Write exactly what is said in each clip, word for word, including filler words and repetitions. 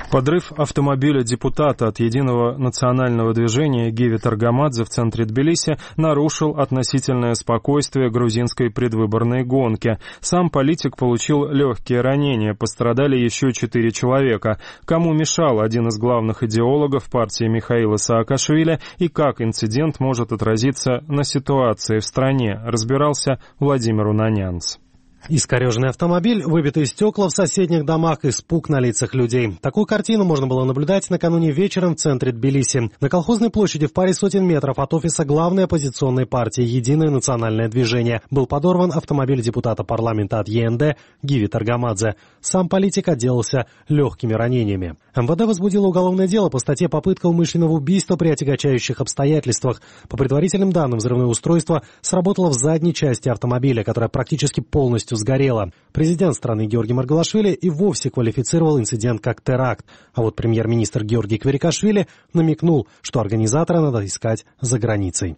Подрыв автомобиля депутата от Единого национального движения Гиви Таргамадзе в центре Тбилиси нарушил относительное спокойствие грузинской предвыборной гонки. Сам политик получил легкие ранения, пострадали еще четыре человека. Кому мешал один из главных идеологов партии Михаила Саакашвили и как инцидент может отразиться на ситуации в стране, разбирался Владимир Унанянц. Искореженный автомобиль, выбитые стекла в соседних домах, испуг на лицах людей. Такую картину можно было наблюдать накануне вечером в центре Тбилиси. На Колхозной площади в паре сотен метров от офиса главной оппозиционной партии «Единое национальное движение» был подорван автомобиль депутата парламента от ЕНД Гиви Таргамадзе. Сам политик отделался легкими ранениями. МВД возбудило уголовное дело по статье «Попытка умышленного убийства при отягчающих обстоятельствах». По предварительным данным, взрывное устройство сработало в задней части автомобиля, которая практически полностью сгорела. Президент страны Георгий Маргалашвили и вовсе квалифицировал инцидент как теракт. А вот премьер-министр Георгий Кверикашвили намекнул, что организатора надо искать за границей.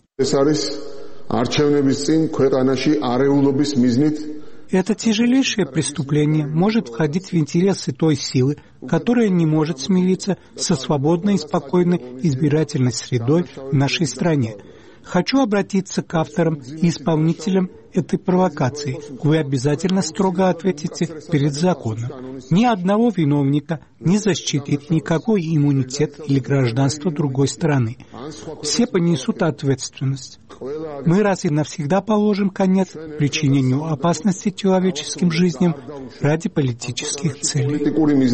Это тяжелейшее преступление может входить в интересы той силы, которая не может смириться со свободной и спокойной избирательной средой в нашей стране. Хочу обратиться к авторам и исполнителям этой провокации. Вы обязательно строго ответите перед законом. Ни одного виновника не защитит никакой иммунитет или гражданство другой страны. Все понесут ответственность. Мы раз и навсегда положим конец причинению опасности человеческим жизням ради политических целей.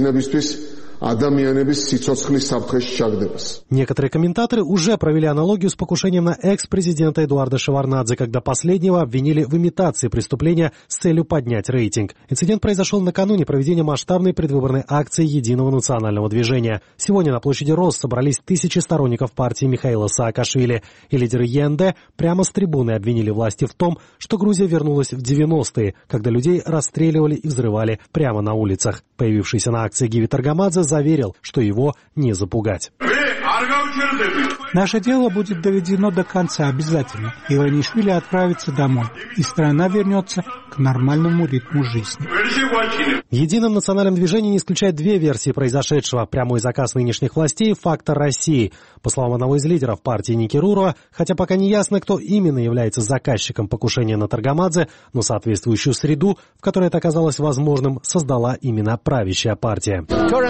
Некоторые комментаторы уже провели аналогию с покушением на экс-президента Эдуарда Шеварднадзе, когда последнего обвинили в имитации преступления с целью поднять рейтинг. Инцидент произошел накануне проведения масштабной предвыборной акции Единого национального движения. Сегодня на площади РОС собрались тысячи сторонников партии Михаила Саакашвили, и лидеры ЕНД прямо с трибуны обвинили власти в том, что Грузия вернулась в девяностые, когда людей расстреливали и взрывали прямо на улицах. Появившийся на акции Гиви Таргамадзе заверил, что его не запугать. Наше дело будет доведено до конца обязательно. Иванишвили отправится домой, и страна вернется к нормальному ритму жизни. В Едином национальном движении не исключает две версии произошедшего. Прямой заказ нынешних властей – фактор России. По словам одного из лидеров партии Ники Рурова, хотя пока не ясно, кто именно является заказчиком покушения на Таргамадзе, но соответствующую среду, в которой это оказалось возможным, создала именно правящая партия.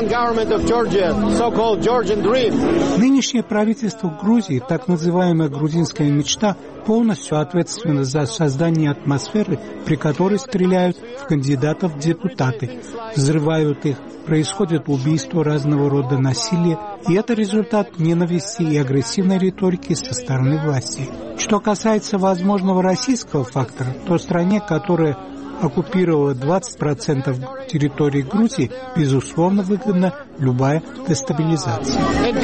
Нынешнее правительство Грузии, так называемая грузинская мечта, полностью ответственно за создание атмосферы, при которой стреляют в кандидатов в депутаты, взрывают их, происходит убийство, разного рода насилия, и это результат ненависти и агрессивной риторики со стороны власти. Что касается возможного российского фактора, то стране, которая оккупировала двадцать процентов территории Грузии, безусловно, выгодна любая дестабилизация.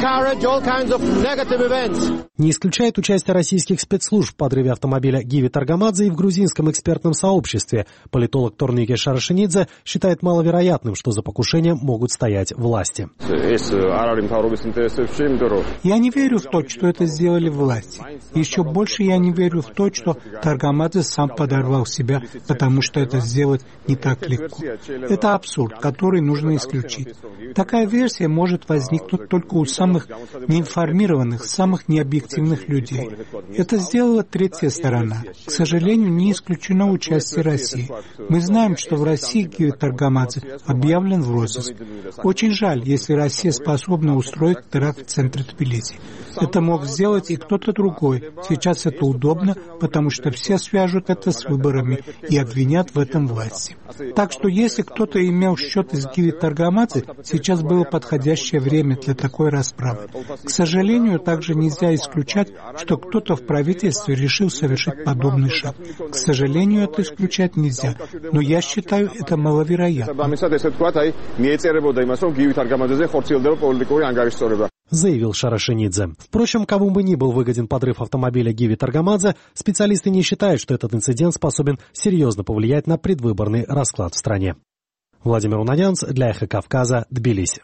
Не исключает участие российских спецслужб в подрыве автомобиля Гиви Таргамадзе и в грузинском экспертном сообществе. Политолог Торнике Шарашенидзе считает маловероятным, что за покушением могут стоять власти. Я не верю в то, что это сделали власти. Еще больше я не верю в то, что Таргамадзе сам подорвал себя, потому что это сделать не так легко. Это абсурд, который нужно исключить. Такая версия может возникнуть только у самых неинформированных, самых необъективных людей. Это сделала третья сторона. К сожалению, не исключено участие России. Мы знаем, что в России Гиви Таргамадзе объявлен в розыск. Очень жаль, если Россия способна устроить теракт в центре Тбилиси. Это мог сделать и кто-то другой. Сейчас это удобно, потому что все свяжут это с выборами и обвинят в этом власти. Так что если кто-то имел счеты с Гиви Таргамадзе, сейчас было подходящее время для такой расправы. К сожалению, также нельзя исключать, что кто-то в правительстве решил совершить подобный шаг. К сожалению, это исключать нельзя, но я считаю это маловероятным. Заявил Шарашенидзе. Впрочем, кому бы ни был выгоден подрыв автомобиля Гиви Таргамадзе, специалисты не считают, что этот инцидент способен серьезно повлиять на предвыборный расклад в стране. Владимир Унанянц для Эхо Кавказа, Тбилиси.